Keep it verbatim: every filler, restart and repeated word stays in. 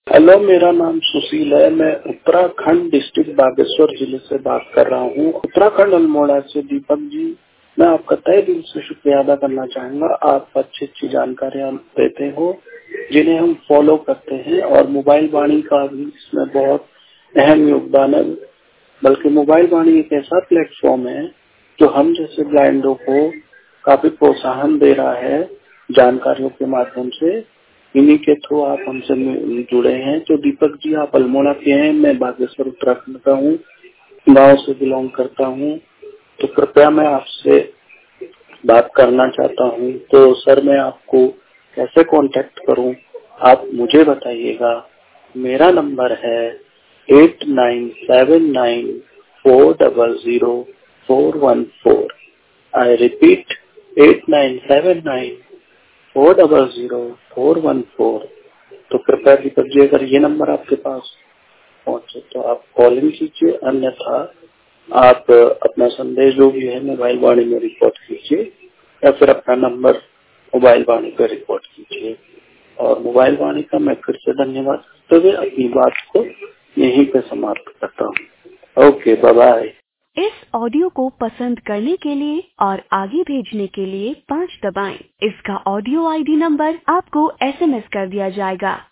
Hello, मेरा नाम सुशील है। मैं उत्तराखंड डिस्ट्रिक्ट बागेश्वर जिले से बात कर रहा हूँ। उत्तराखंड अल्मोड़ा से दीपक जी, मैं आपका तहे दिल से शुक्रिया अदा करना चाहूंगा। आप अच्छी अच्छी जानकारियाँ देते हो जिन्हें हम फॉलो करते हैं, और मोबाइल वाणी का भी इसमें बहुत अहम योगदान है। बल्कि मोबाइल वाणी एक ऐसा प्लेटफॉर्म है जो हम जैसे ब्लाइंडों को काफी प्रोत्साहन दे रहा है जानकारियों के माध्यम से। इन्हीं के थ्रू आप हमसे जुड़े हैं। तो दीपक जी, आप अल्मोड़ा के हैं, मैं बागेश्वर उत्तराखंड का हूँ, गांव से बिलोंग करता हूँ। तो कृपया मैं आपसे बात करना चाहता हूँ। तो सर, मैं आपको कैसे कांटेक्ट करूँ, आप मुझे बताइएगा। मेरा नंबर है eight nine seven nine four double zero four one four. I repeat, eight nine seven nine four double zero four one four. तो कृपया दीपक जी, अगर ये नंबर आपके पास पहुंचे तो आप कॉलिंग कीजिए, अन्यथा आप अपना संदेश जो भी है मोबाइल वाणी में रिकॉर्ड कीजिए, या फिर अपना नंबर मोबाइल वाणी पर रिकॉर्ड कीजिए। और मोबाइल वाणी का मैं फिर से धन्यवाद करते हुए अपनी बात को यहीं पे समाप्त करता हूँ। Okay, bye bye. इस ऑडियो को पसंद करने के लिए और आगे भेजने के लिए पाँच दबाएं। इसका ऑडियो आईडी नंबर आपको एसएमएस कर दिया जाएगा।